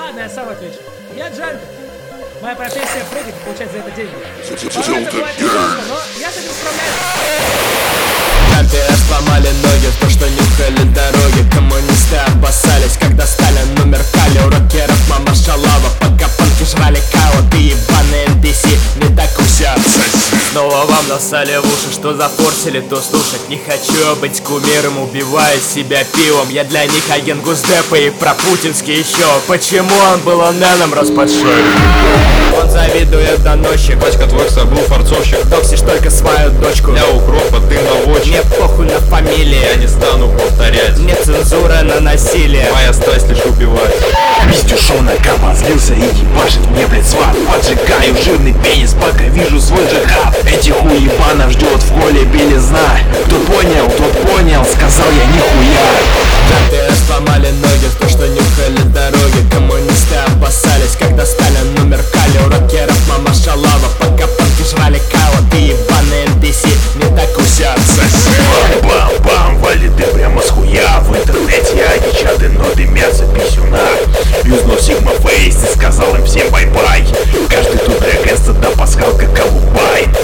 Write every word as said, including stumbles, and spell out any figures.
Ладно, я сам отвечу. Я джангл. Моя профессия прыгать и получать за это деньги. Порой это бывает несложно, но я с этим справляюсь. КПС сломали ноги, то что нюхали дороги. Коммунисты обоссались, когда Сталин умеркали. У рокеров мама шалава, пока панки жрали кава. Ты ебаный эн пи си, не так усят. Снова вам насали в уши, что зафорсили, то слушать. Не хочу быть кумиром, убивая себя пивом. Я для них агент Госдепа и пропутинский еще. Почему он был оненом, рос под шею? Он завидует доносчик. Батька твой забыл форцовщик. Токсишь только свою дочку. Для укропа ты наводчик. Мне похуй на фамилии, Я не стану повторять. мне цензура на насилие. Моя страсть лишь убивать. Пиздюшонок обозлился и ебашит мне, блядь, сват. Поджигаю жирный пенис, пока вижу свой джихад. Этих уебанов ждет в холле белизна. Кто понял, тот понял, сказал я нихуя. КПС сломали ноги, то что нюхали дороги. Коммунисты обоссались, когда Сталин умеркали. У рокеров мама шалава, пока панки жрали кава. Ты ебаный эн пи си, не так усят. Бам-бам, валит ты прямо с хуя. В интернете они чаты, но дымятся писюна. Юзнул Сигма Фейс и сказал им всем бай-бай. Каждый тут регается до пасхалка колубай.